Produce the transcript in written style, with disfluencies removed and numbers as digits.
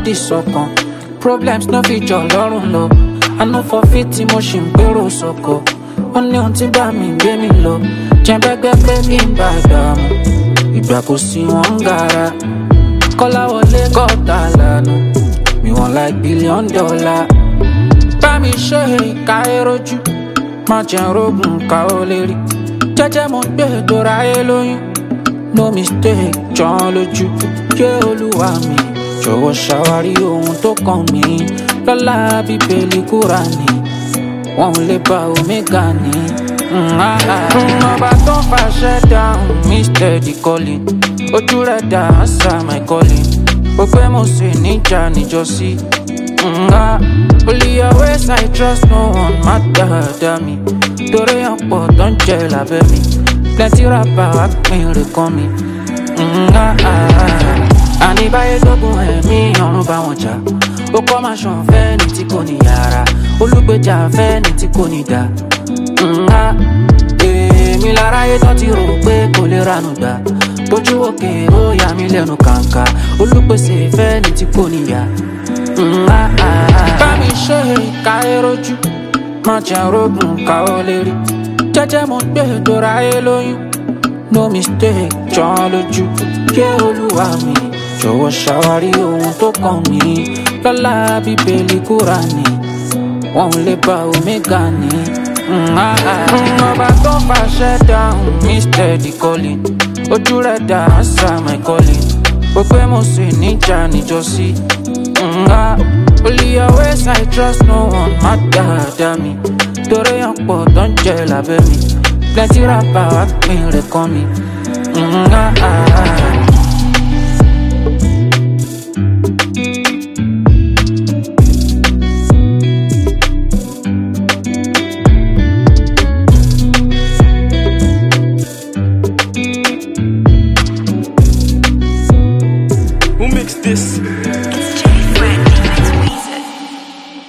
body sọ̀kan. Problems no fit jọ lọ́rùn lọ. I no forfeit tí mo ṣì ń gbèrò sọ̀kọ̀. Ó ní ohun tí bá mi gbé mi lọ. Jẹ́nbẹ́gbẹ́ pé kí n bá dààmú. Ìgbà kò sí wọn ń gara. Kọ́láwọlé gọ́ta lànà. Mi wọ́n like $1 billion. Bá mi ṣe ìka erojú. Má jẹ́ rógùn ká ó lè rí. Jẹ́jẹ́ mo gbé dora ayé lóyún. No mistake, jọ́n lójú. Yé olúwa mi, jọ̀wọ́ ṣàwárí ohun tó kàn mí. Lọ́lá bíbélì Kúránì, wọn ò lè bá omega ní. Ọba tó ń fàṣẹ dáhùn, mi steady calling. Ojú rẹ̀ dá answer my calling. Gbogbo mo sì níjà níjọ́sí. Only your ways I trust, no one má dáadáa mi. Torí ọ̀pọ̀ tó ń jẹ lábẹ́ mi. Plenty rapper wá pín rè kàn mí. Àníbáyé tógun ẹ̀mí ọ̀run bá wọn jà. Ó kọ́ máa ṣàn fẹ́ ní tí kò ní yàrá. Olùgbèjà fẹ́ ní tí kò ní dá. Èmi láráyé tó ti rò pé kò lè ranú gbà. Bójú òkè ó yà mí lẹ́nu kàǹkà. Olùpèsè fẹ́ ní tí kò ní yà. Bá mi ṣe ìka erojú. Má jẹ́ rógùn ká ó lè rí. Jẹ́jẹ́ mo gbé dora ayé lóyún. No mistake, jọ́n lójú. Yé olúwa mi, jọ̀wọ́ ṣàwárí ohun tó kàn mí. Lọ́lá bíbélì Kúránì, wọn ò lè bá omega ní. Ọba tó ń fàṣẹ dáhùn, mi steady calling. Ojú rẹ̀ dá answer my calling. Gbogbo mo sì níjà níjọ́sí. Only your ways I trust, no one má dáadáa mi. Torí ọ̀pọ̀ tó ń jẹ lábẹ́ mi. Plenty rapper wá pín rè kàn mí.